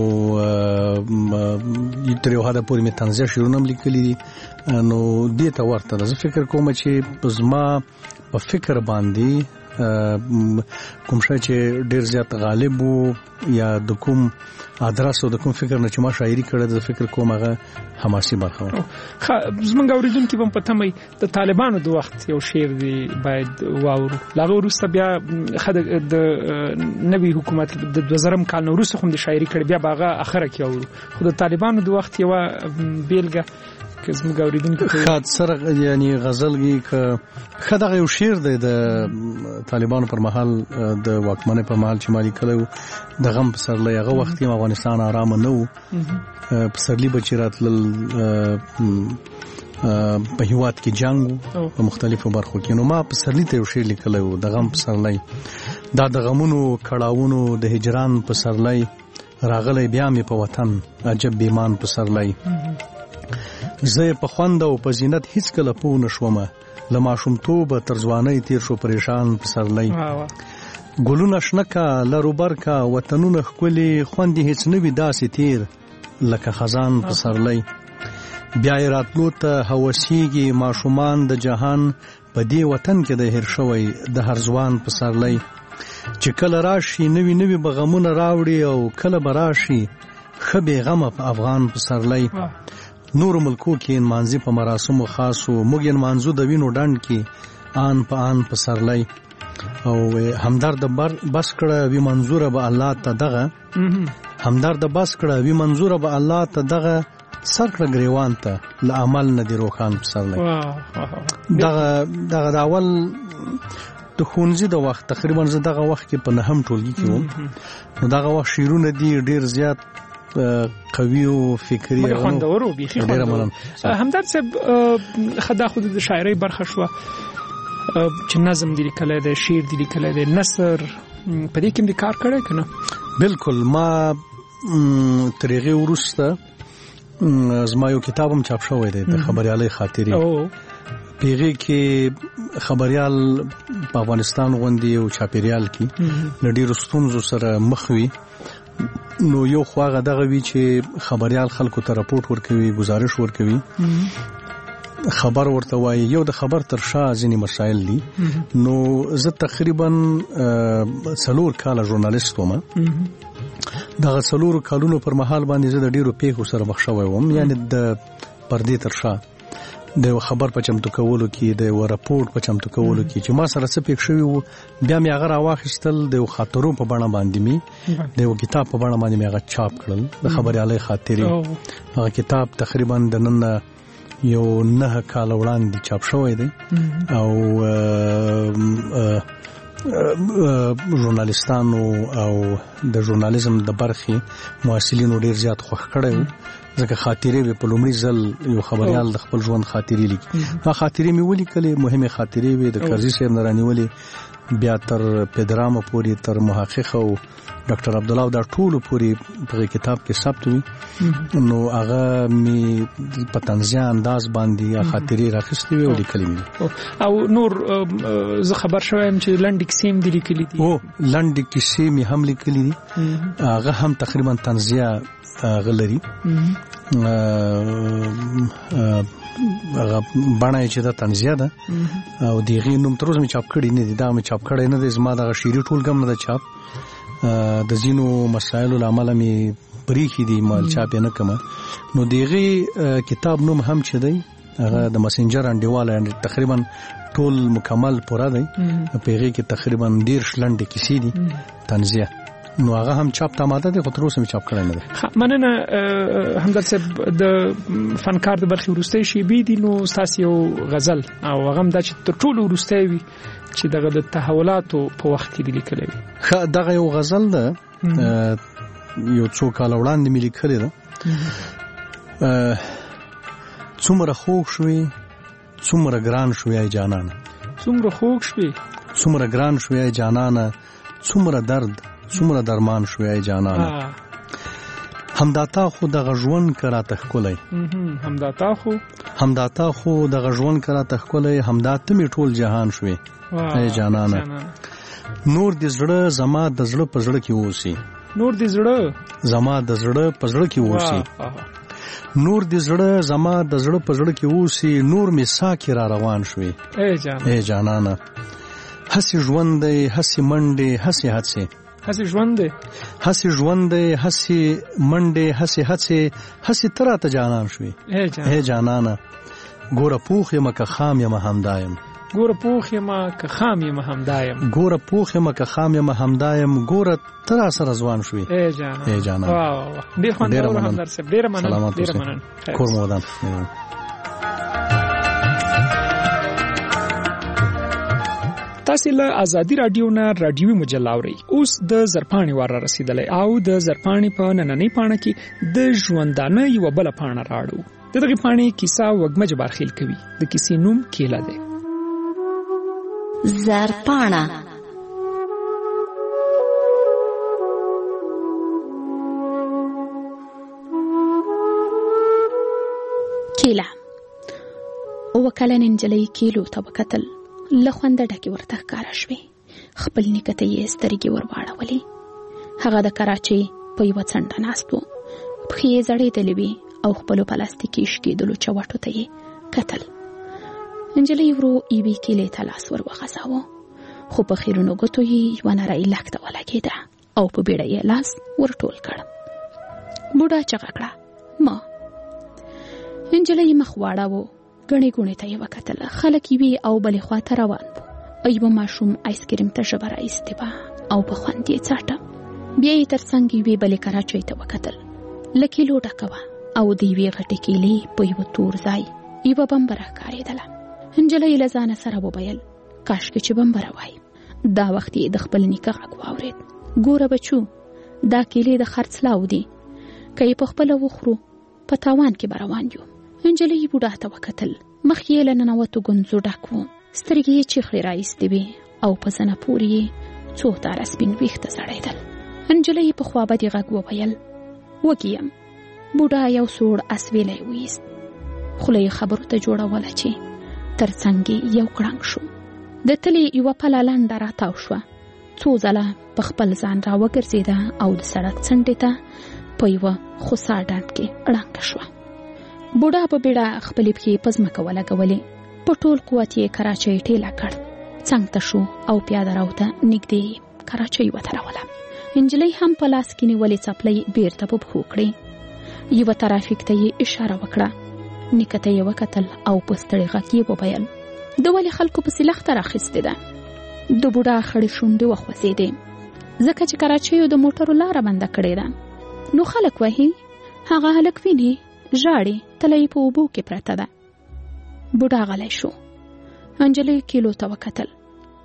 تر یو حدا پورې مې طنزیه شعرونه لیکلي دي نو دې ته ورته ده زه فکر کوم چې زما په فکر باندې کوم شی چې ډیر زیات غالب وو یا د کوم ادرس او د کوم فکر نه چې ما شاعري کړې ده فکر کوم هغه حماسي برخه و زمونږ اوریدونکو په پتمې د طالبانو د وخت یو شعر دی باید واورو لاغه وروسته بیا د نوي حکومت د دوه زره کال نو وروسته هم د شاعري کړې بیا باغه اخره کې اورو خو د طالبانو د وخت یو بیلګه که زموږ اوریدونکو خاط سره یعنی غزلګي که خدغه یو شعر دی د طالبانو پر مهال د واکمنۍ پر مهال چې مالی کلو د غم په سر لغه وخت کې افغانستان آرام نه وو په سرلی بچرات ل په هیواد کې جنگ په مختلفو برخو کې نو ما په سرلی ته یو شعر لیکلو د غم په سر لای دا د غمونو کړهونو د هجران په سر لای راغلی بیا مې په وطن عجب بیمان په سر لای زه په خوند او په زینت هیڅ کله پوه نشوم لما شومتوب تر ځوانۍ تیر شو پریشان په سر لای ګلونه شنکا لروبر کا وطنونه خولي خوندې هیڅ نه وي داسې تیر لکه خزان په سر لای بیا راتلو ته هوسیږي ماشومان د جهان په دې وطن کې د هر شوی د هر ځوان په سر لای چې کله راشي نوی نوی بغمونه راوړي او کله براشي خبي غم په افغان په سر لای نور ملکو کې مانځي په مراسمو خاصو موږ مانځو د وینو ډند کې آن په آن په سر لای او همدارد بس کړه وی منظوره به الله ته دغه همدارد بس کړه وی منظوره به الله ته دغه سر کړه گریوان ته ل عمل نه دی روخان په سر لای دغه دغه اول د خونځي د وخت تقریبا زه دغه وخت کې په نهم ټولګي کې وم نو دغه وخت شیرونه دي ډیر زیات قوي او فکری او خوندورو بيخي خوندورو همدار صاحب خدا خود د شاعري برخه شو چې نظم دی لیکلای دی شعر دی لیکلای دی نثر په دې کې د کار کړی کنه بالکل ما ترغه ورسته زما یو کتاب هم چاپ شوی دی د خبريالي خاطري پیغه کې خبريال په افغانستان غوندي او چاپیریال کې نډیر ستونزو سره مخ وي نو یو خواغه دغه وی چې خبريال خلکو ته راپورټ ورکوي گزارش ورکوي خبر ورته وایي یو د خبر تر شا ځینې مسایل دي نو زه تقریبا څلور کاله ژورنالیست وم دغه څلور کالونو پر مهال باندې زه د ډیرو پیښو سره مخ شوی وم یعنی د پردې تر شا د خبر په چمتو کولو کې د راپورټ په چمتو کولو کې چې ما سره څه پېښ شوی وو بیا مې هغه راواخیستل د خاطرو په بڼه باندې می د یو کتاب په بڼه باندې مې هغه چاپ کړل د خبريالي خاطري هغه کتاب تقریبا د نن یو نه کال وړاندې چاپ شوی دی او ژورنالیستانو او د ژورنالیزم د برخې محصلینو ډیر زیات خوښ کړی و ځکه خاطرې به په لومړي ځل یو خبريال د خپل ژوند خاطرې لیکي. هغه خاطرې مې ولیکلې، مهمه خاطرې وې د کرزي صاحب نه رانیولې، بیا تر پدرامو پورې، تر محقق او ډاکټر عبد الله دا ټول پورې په کتاب کې ثبت وي. نو هغه می په طنزیه انداز باندې خاطرې راخستې وي او لیکلې وي. او نور زه خبر شوم چې لنډ کیسې هم لیکلې دي. او لنډ کیسې می هم لیکلې دي، هغه هم تقریبا طنزیه غلري. هغه باندې چې دا طنزیه ده او دغه نوم تر اوسه مې چاپ کړی نه دي، دا مې چاپ کړی نه دي، زما د شعري ټولګم نه ده چاپ، د زینو مسایلو لامل مې بریخي دي مال چاپ نه کمه. نو دغه کتاب نوم هم چې دی هغه د مسنجر انډیواله تقریبا ټول مکمل پوره دی، په هغه کې تقریبا ډیر شلند کیسې دي طنزیه. نو هغه هم چاپ ته ماده دي، خو تر اوسه مې چاپ کړی نه دی. مننه همدرد صاحب. د فنکار د برخې وروستۍ شیبې دي، نو ستاسو یو غزل او هغه هم دا چې تر ټولو وروستۍ وي چې دغه د تحولاتو په وخت کې لیکل وي. ښه، دغه یو غزل ده یو څو کال وړاندې مې لیکلې ده. څومره خوږ شوې څومره ګران شوې ای جانانه، څومره خوږ شوې څومره ګران شوې ای جانانه، څومره درد څومره درمان شوې ای جانانه. همداتا خو دغه ژوند کرا تخکولای، همداتا خو همداتا خو دغه ژوند کرا تخکولای، همداته می ټول جهان شوې ای جانانه. نور دې زړه زما د زړه په زړه کې اوسي، نور دې زړه زما د زړه په زړه کې اوسي، نور دې زړه زما د زړه په زړه کې اوسي، نور می ساکي را روان شوې ای جانانه ای جانانه. هسي ژوند دی هسي منډه هسي هڅه، هسي ژوند دی هسي ژوند دی هسي منډه هسي هڅه، هسي ترا ته جانان شوې ای جانانه. ګوره پوخ یم که خام یم همدایم، ګوره پوخ یم که خام یم همدایم، ګوره پوخ یم که خام یم همدایم، ګوره ترا سره ځوان شوې ای جانانه ای جانانه. واه واه، ډیر خوندور همدرد صاحب، ډیر مننه، ډیر مننه. کور مودان. تاسو له ازادي رادیو نه رادیوي مجله اورئ. اوس د زرپاڼې وار رسیدلې او د زرپاڼې په نننۍ پاڼه کې د ژوندانه یو بل پاڼه راړو. دغه پاڼې کیسه وګمج بارخیل کوي. د کیسې نوم کیله ده. زرپاڼه کیله وکالن انجلۍ کیلو ته وکتل، لخوانده ډکه ورته ښکارا شوې. خپل نکته یې سترګې ورواړولې. هغه د کراچۍ په یو څنډه ناست و، پښې یې زړېدلې وې او خپلو پلاستیکي شکېدلو چوټو ته یې کتل. نجلۍ ورو یوې کیلې ته لاس ور وغځاوه، خو په خیرونو ګوتو یې یوه نرۍ لښته ولګېده او په بیړه یې لاس ور ټول کړ. بوډا چغه کړه، ما. نجلۍ مخ واړاوه، ګڼې ګوڼې ته یې وکتل. خلک یوې او بلې خوا ته روان وو. یوه ماشوم آیسکریم ته ژبه راایستې وه او په خوند یې څاټه. بیا یې تر څنګ یوې بلې کراچۍ ته وکتل. له کیلو ډکه وه او د یوې غټې کیلې په یوه تور ځای یوه بمبره ښکارېدله. نجلۍ له ځانه سره وویل، کاشکې چې بمبره وای. دا وخت یې د خپل نیکه غږ واورېد، ګوره بچو، دا کیلې د خرڅلاو دي، که یې په خپله وخورو په تاوان کې به روان یو. نجلۍ بوډا ته وکتل. مخ یې له ننوتو ګونځو ډک و، سترګې یې چیخلې راایستې وې او په زنه پورې یې څو تاره سپین ویښته ځړېدل. نجلۍ په خوابدي غږ وویل، وږي یم. بوډا یو سوړ اسویلی وایست، خوله یې خبرو ته جوړوله چې تر څنګ یو کړنګ شو. د تلې یوه پله لنډه راتاو شوه، څو ځله په خپل ځان را وګرځېده او د سړک څنډې ته په یوه خوسا ډنډ کې ړنګه شوه. بوډا په بیړه خپلې پښې په ځمکه ولګولې. په ټول قوت یې کراچۍ ټیله کړ، څنګ ته شو او پیاده راو ته نږدې کراچۍ ودروله. نجلۍ هم په لاس کې نیولې څپلۍ بیرته په پښو کړې. یوه ترافیک ته یې اشاره وکړه. نیکه ته یې وکتل او په ستړي غږ یې وویل، د ولې خلکو پسې لښته راخیستې ده؟ د بوډا خړې شونډې وخوځېدې. ځکه چې کراچیو د موټرو لاره بنده کړې ده، نو خلک وهي. هغه هلک ویني ژاړي، تله یې په اوبو کې پرته ده. بوډا غلی شو. نجلۍ کیلو ته وکتل.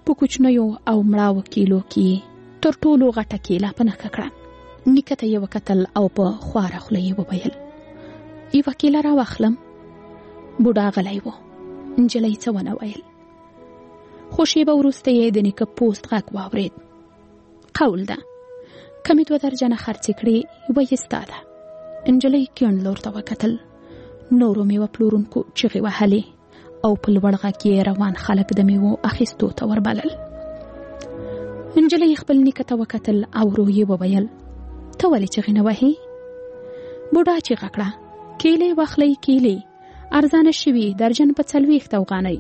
په کوچنیو او مړاو کیلو کې تر ټولو غټه کیله په نښه کړه. نیکه ته یې وکتل او په خواره خوله یې وویل یوه کیله راواخلم. بوډا غلی و. نجلۍ څه ونه ویل. خو شیبه وروسته یې د نیکه پوست غږ واورېد. قول ده که مې دوه درجنه خرڅې کړې یوه یې ستا ده. نجلۍ کیڼ لور ته وکتل. نورو میوه پلورونکو چغې وهلې او په لوړ غږ یې روان خلک د میوو اخیستو ته وربلل. نجلۍ خپل نیکه ته وکتل او ورو یې وویل ته ولې چغې نه وهې؟ بوډا چیغه کړه کیلې واخلئ کیلې ارزانه شوي درجن په څلوېښت افغانۍ.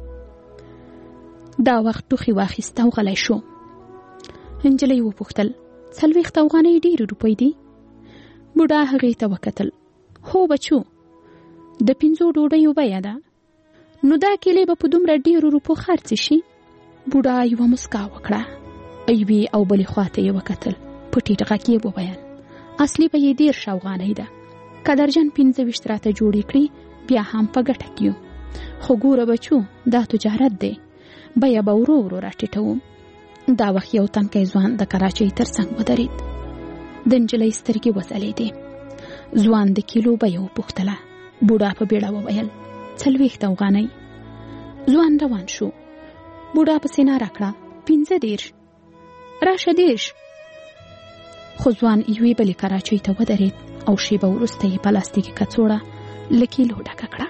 دا وخت ټوخي واخیسته او غلی شو. نجلۍ وپوښتل څلوېښت افغانۍ ډېرې روپۍ دي؟ بوډا هغې ته وکتل. هو بچو د پنځو ډوډیو بیه ده. نو دا کیلې به په دومره ډېرو روپو خرڅې شي؟ بوډا یوه مسکا وکړه. یوې او بلې خواته یې وکتل. په ټیټ غږ یې وویل اصلي به یې دېرش افغانۍ ده. که درجن پنځه ویشت راته جوړې کړي بیا هم په ګټه کې یو. خو ګوره بچو دا تجارت دی، بیه به ورو ورو راټیټوم. دا وخت یو تنکی ځوان د کراچۍ تر څنګ ودرېد. د نجلۍ سترګې وځلېدې. ځوان د کیلو بیه وپوښتله. بوډا په بیړه وویل څلوېښت افغانۍ. ځوان روان شو. بوډا پسې ناره کړه پنځه دېرش راشه دېرش. خو ځوان یوې بلې کراچۍ ته ودرېد او شیبه وروسته یې پلاستیکي کڅوړه له کیلو ډکه کړه.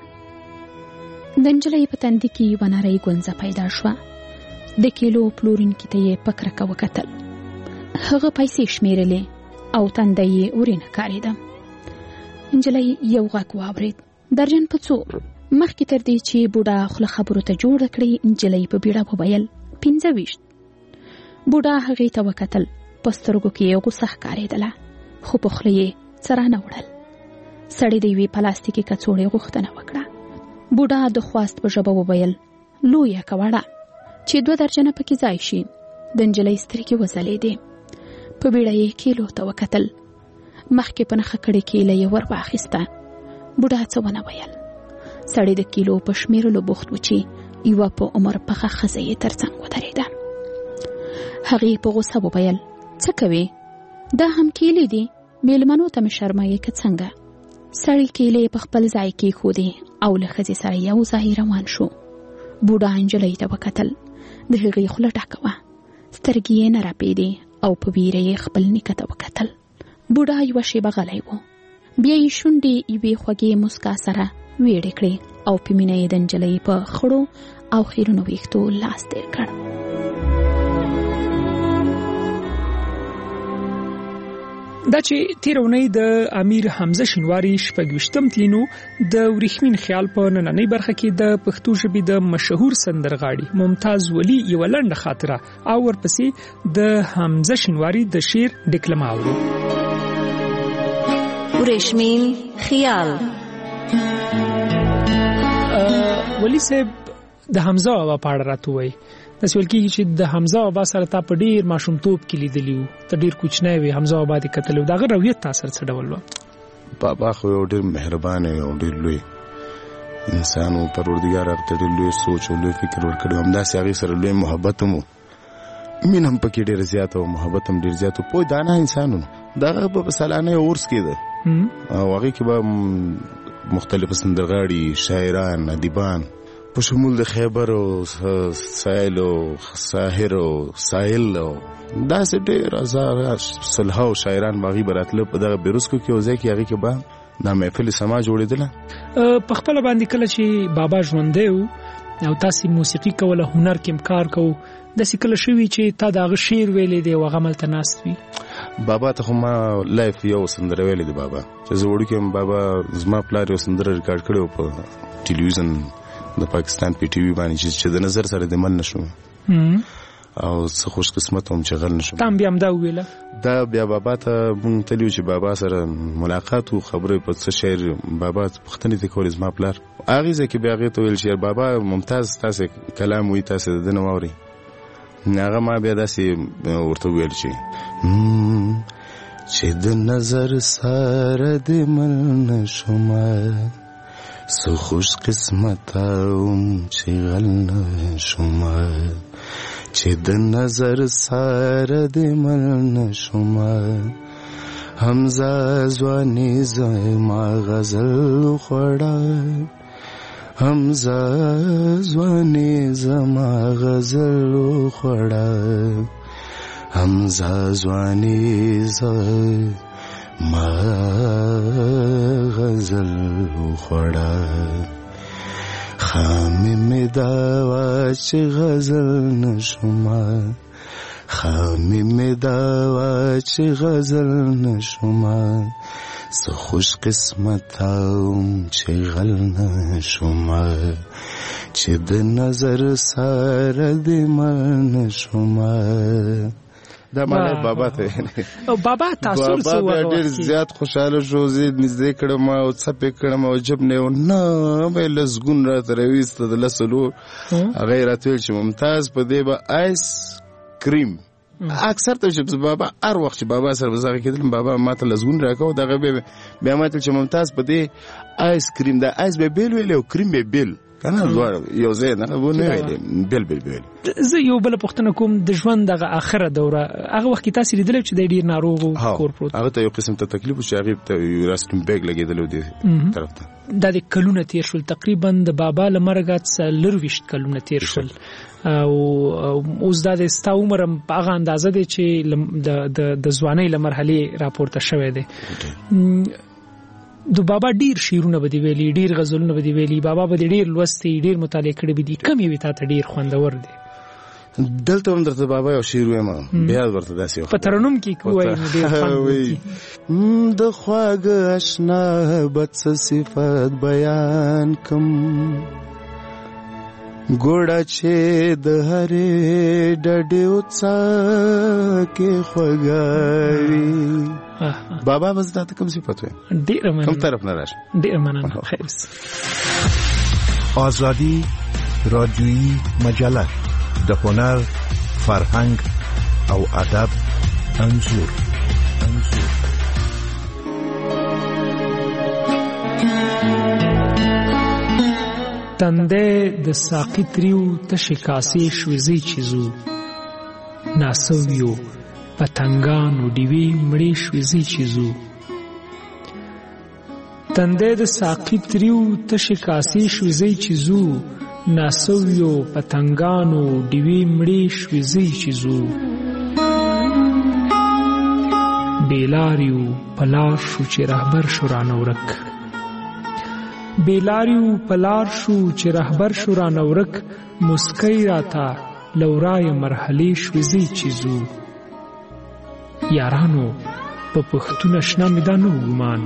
د نجلۍ په تندي کې یوه نرۍ ګونځه پیدا شوه. د کیلو پلورونکي ته یې په کرکه وکتل. هغه پیسې شمیرلې او تنده یې ورینه کارېده. نجلۍ یو غږ واورېد درجن په څو؟ مخکې تر دې چې بوډا خوله خبرو ته جوړه کړي نجلۍ په بیړه وویل پنځه ویشت. بوډا هغې ته وکتل. په سترګو کې یې غوسه ښکارېدله خو په خوله یې څه رانه وړل. سړي د یوې پلاستیکي کڅوړې غوښتنه وکړه. بوډا د خواست په ژبه وویل لویه که وړه چې دوه درجنه پکې ځای شي. د نجلۍ سترګې وځلېدې. په بیړه یې کیلو ته وکتل. مخکې په نښه کړې کیله یې ور واخیسته. بوډا څه ونه ویل. سړی د کیلو په شمیرلو بوخت و چې یوه په عمر پخه ښځه یې تر څنګ ودرېده. هغې په غوسه وویل څه کوې؟ دا هم کیلې دي؟ میلمنو ته مې شرمایې که څنګه؟ سړی کیلې په خپل ځای کېښودې او له ښځې سره یو ځای روان شو. بوډا نجلۍ ته وکتل. د هغې خوله ډکه وه. سترګې یې نه رپېدې او په ویره یې خپل نیکه ته وکتل. بوډا یوه شیبه غلی و. بیا یې شونډې یوې خوږې مسکا سره ویړې کړې او په مینه یې د نجلۍ په خړو او خیرنو ویښتو لاس تېر کړ. دا چې تیر اونۍ د امیر حمزه شینواری شپږویشتم تلینو د ورېښمین خیال په نننۍ برخه کې د پښتو ژبې د مشهور سندرغاړي ممتاز ولی یوه لنډه خاطره او ورپسې د حمزه شینواری د شعر ډکلمه اورو. ورېښمین خیال. ولی صاحب د حمزه بابا په اړه راته وایي. داسې ویل کېږي چې د حمزه بابا سره تا په ډېر ماشومتوب کې لیدلي وو. ته ډېر کوچنی وې، حمزه بابا دې کتلی و. د هغه رویت تا سره څه ډول وه؟ بابا خو یو ډېر مهربانه او ډېر لوی انسان و. پروردګار هغه ته ډېر لوی سوچ او لوی فکر ورکړی و. همداسې هغې سره لوی محبت هم و. مینه هم پکې ډېره زیاته و، محبت هم ډېر زیات و. پوه دانه انسان و. د هغه به په سالانه عرس کې ده او هغې کې به مختلف سندرغاړي، شاعران، ادیبان په شمول د خیبر او سایل او ساحر او سایل او داسې ډېر هزار سلهاو شاعران باغي براتله په دغه بیروسکو کې او ځای کې هغې کې به دا محفل سما جوړېدله. په خپله باندې کله چې بابا ژوندی و او تاسې موسیقي کوله، هنر کې کار کوو، داسې کله شوي چې تا د هغه شعر ویلی دی او هغه هملته ناست وي؟ بابا ته خو ما لایف یو سندره ویلی دی. بابا چې زه وړوکی یم، بابا زما پلار یو سندره ریکارډ کړی و په ټلویزیون د پاکستان پی ټي وي باندې چې د نظر سره د من نشو او څه خوش قسمت هم چې غل نشو. تام بیا هم دا وویله؟ دا بیا بابا ته مونږ تللي چې بابا سره ملاقات و، خبرې په څه شعر بابا پوښتنې ترې کولې زما پلار. هغې ځای کې بیا هغې ته ویل چې بابا ممتاز تاسې کلام وایي، تاسې د ده نه واورئ. هغه ما بیا داسې ورته وویل چې چې د نظر سره د من نشومه سو خوش قسمت هم چې غل نشومه چې د نظر ساره دې مل نشومه حمزه ځواني زما غزل خوړه حمزه ځواني زما غزل خوړه حمزه ځواني زما غزل خوړه خامي مې دا وا چې غزل نشومه خامي مې دا وا چې غزل نشومه زه خوش قسمت ام چې غل نشومه چې د نظر ساره دې مل نشومه. دا معنی بابا ته بابا تاسو څه وایي؟ ډېر زیات خوشاله شو، زه نږدې کړم او څپې کړم او جب نه نه مې لسګون راته راویسته د لسلو هغه یې راته ویل چې ممتاز په دې به آیس کریم اکثر ته چې بابا هر وخت چې بابا سره به زه کېدلم بابا ماته لسګون راکاو دغه بیا ما ته چې ممتاز په دې آیس کریم دا آیس به بیل ویل او کریم به بیل کنه یو ځای نه ونه ویل بیل بیل بیل. زه یو بل پوښتنه کوم د ژوند دغه اخره دوره هغه وخت کې تاسو لیدل چې د ډیر ناروغ کور پروت هغه ته یو قسم ته تکلیف شو هغه ته راستم بیگ لګیدل دی طرف ته د کلونه تیر شول تقریبا د بابا لمرګات سلرويشت کلونه تیر شول او اوس دا د ستا عمر په هغه اندازه دی چې د د ځوانۍ لمرحله راپورته شوې ده. د بابا ډیر شعرونه به دی ویلي ډیر غزلونه به دی ویلي بابا به ډیر لوستي ډیر مطالعه کړی به دي کم یې وتا ته ډیر خوندور دی. دلته هم درته بابا یو شعر وایم بیا ورته داسې په ترنم کې کوی ډیر خوند د خواږه آشنا بد صفات بیان کم ګوړه چې د هرې ډډې وڅا کې خوږاوي. بابا بس دا ته کوم صفت وي ډیر مننه کوم طرف نه راشه ډیر مننه خیر. آزادی رادیویی مجله د هنر فرهنګ او ادب انځور انځور تنده د ساقی تریو تشی کاسې شوزي چیزو ناسویو پتنګانو دیوی مړې شوزي چیزو تنده د ساقی تریو تشی کاسې شوزي چیزو ناسویو پتنګانو دیوی مړې شوزي چیزو بیلاریو پلار شو چې رهبر شو رانورک بیلاریو پلار شو چې رهبر شو رانورک مسکی راتا لورای مرحله شوزي چیزو یارانو په پښتون آشنا میدانو ګمان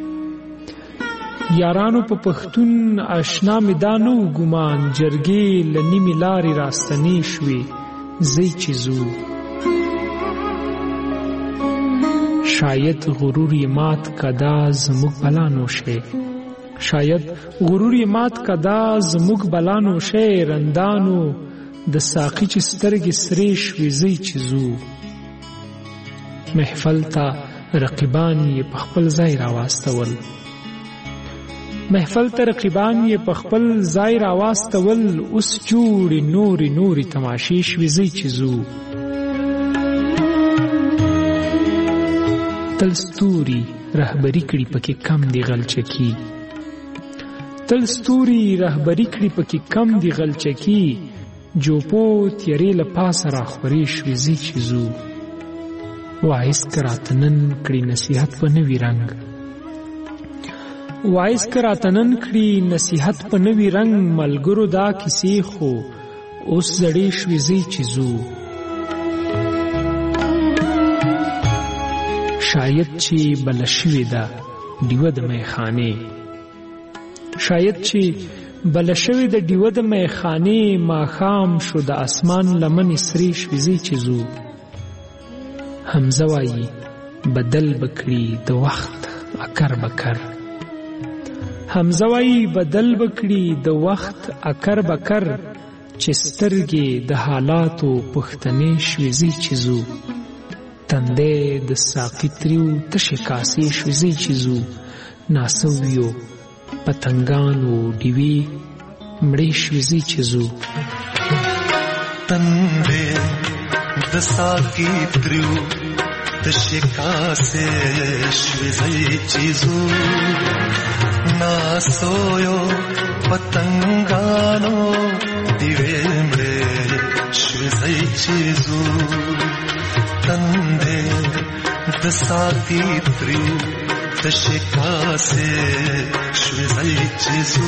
یارانو په پښتون آشنا میدانو ګمان جرګې لنیمې لارې راستنې شوې زی چیزو شاید غرور یې مات کدا زموږ بلانو شي شاید غرور یې مات کدا زموږ بلانو شي رندانو د ساقي چې سترګې سرې شوې زی چیزو محفل ته رقیبان یې په خپل ځای راواستول محفل ته رقیبان یې په خپل ځای راواستول اوس جوړې نورې نورې تماشې شوې زی چیزو تل ستوري رهبري کړي پکې کم دی غلچکی تل ستوري رهبري کړي پکې کم دی غلچکی جوپو تیرې له پاسه راخورې شوې زی چیزو وایس کراتنن کړي نصیحت په نوي رنګ وایس کراتنن کړي نصیحت په نوي رنګ ملګرو دا کیسې خو اوس زړې شوې زی چیزو شاید چې بل شوې ده ډیوه د میخانې شاید چې بل شوې ده ډیوه د میخانې ماښام شو د اسمان لمنې سرې شوې زی چیزو حمزه وایي بدل بکړي د وخت اکر بکر حمزه وایي بدل بکړي د وخت اکر بکر چې سترګې د حالاتو پښتنې شوې زی چیزو تنده د ساقی تریو تشی کاسې شوزي چیزو ناسویو پتنګانو دیوی مړې شوزي چیزو तंदे दसाकी त्रिउ तशिकासे श्विजै चिजू नासोयो पतंगानो दिवेम्रे श्विजै चिजू तंदे दसाकी त्रिउ तशिकासे श्विजै चिजू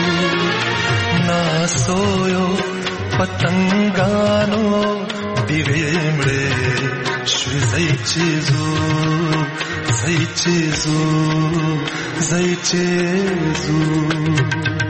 नासोयो पतंगानो दिवेम्रे श्विजै चिजू zai चिजू zai चिजू